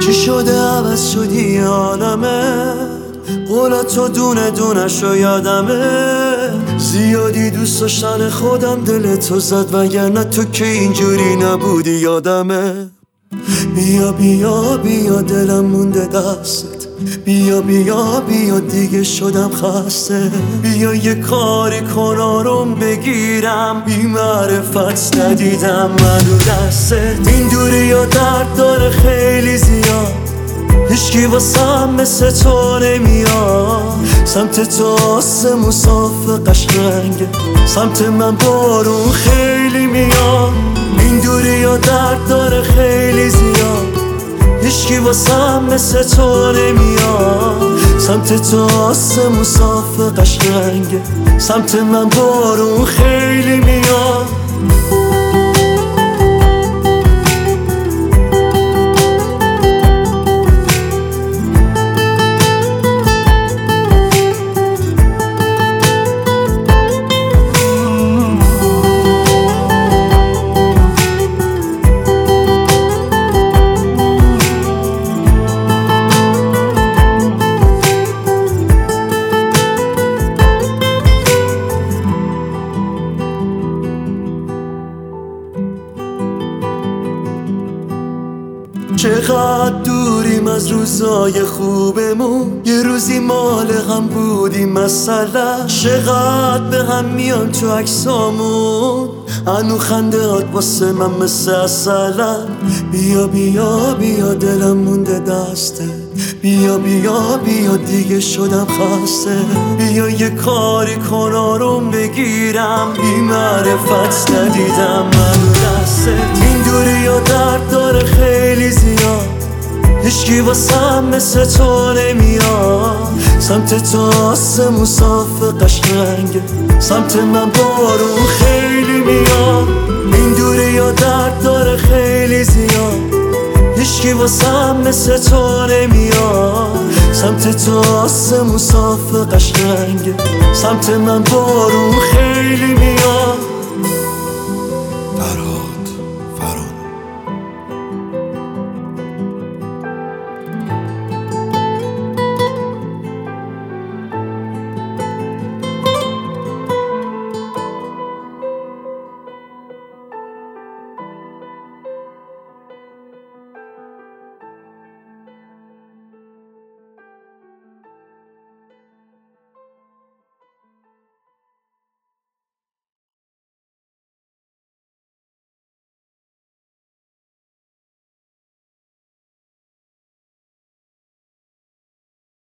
چی شده عوض شدی عالمه؟ قولاتو دونه دونه شو یادمه. زیادی دوست داشتن خودم دلتو زد، وگرنه تو که اینجوری نبودی یادمه. بیا بیا بیا دلم مونده دستت، بیا بیا بیا دیگه شدم خسته. بیا یه کاری کن آروم بگیرم، بی معرفت ندیدم من رو دستت. این دوری ها درد داره خیلی زیاد، هیچکی واسم مثل تو نمیاد. سمت تو آسمون صاف قشنگه، سمت من بارون خیلی میاد. این دوری ها درد داره خیلی زیاد، هیچکی واسم مثل تو نمیاد. سمت تو آسمون صاف قشنگه، سمت من بارون خیلی میاد. چقدر دوریم از روزای خوبمون، یه روزی مال هم بودیم مثلا. چقدر به هم میان تو عکسامون، هنو خندهات واسه من مثل اصلا. بیا بیا بیا دلم مونده دسته، بیا بیا بیا دیگه شدم خسته. بیا یه کاری کن آروم بگیرم، بی معرفت ندیدم من رو دستت. این دوری ها درد داره خیلی زیاد، هیچکی واسم مثل تو نمیاد. سمت تو آسمون صاف قشنگه، سمت من بارون خیلی میاد. این دوری ها درد داره خیلی زیاد، هیچکی واسم مثل تو نمیاد. سمت تو آسمون صاف قشنگه، سمت من بارون خیلی میاد.